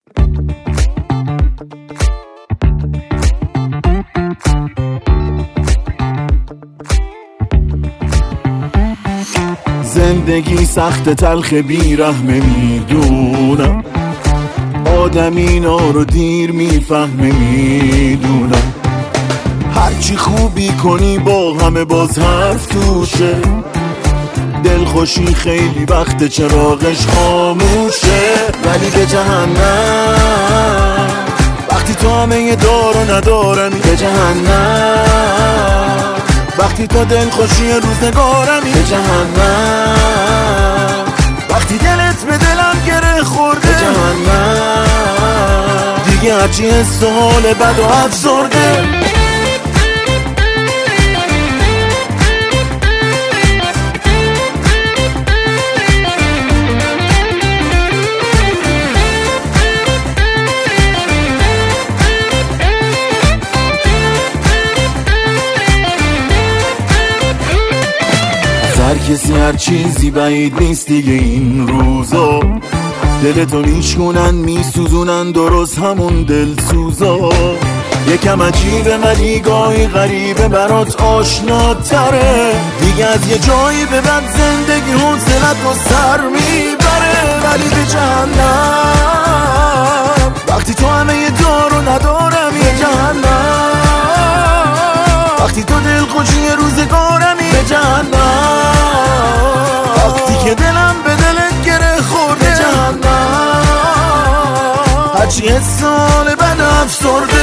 زندگی سخت تلخ بیرحمه میدونم، آدم اینا رو دیر میفهمه میدونم. هرچی خوبی کنی با همه باز حرف توشه، دلخوشی خیلی وقت چراغش خاموشه. ولی به جهنم وقتی تو همه دار و ندارمی، به جهنم وقتی تو دلخوشی روزگارمی، به جهنم وقتی دلت به دلم گره خورده، به جهنم دیگه هرچی حس و حال بد و افسرده. هر کسی هر چیزی بعید نیست دیگه این روزا، دلتو میشکنن میسوزونن درست همون دلسوزا. یکم عجیبه ولی گاهی غریبه برات آشناتره، دیگه از یه جایی به بعد زندگی حوصلت رو سر میبره. ولی به جهنم وقتی تو همه دار و ندارمی، به جهنم وقتی تو دلخوشی روزگارمی، به جهنم وقتی که دلم به دلت گره خورده، به جهنم هرچی حس حال بد افسرده.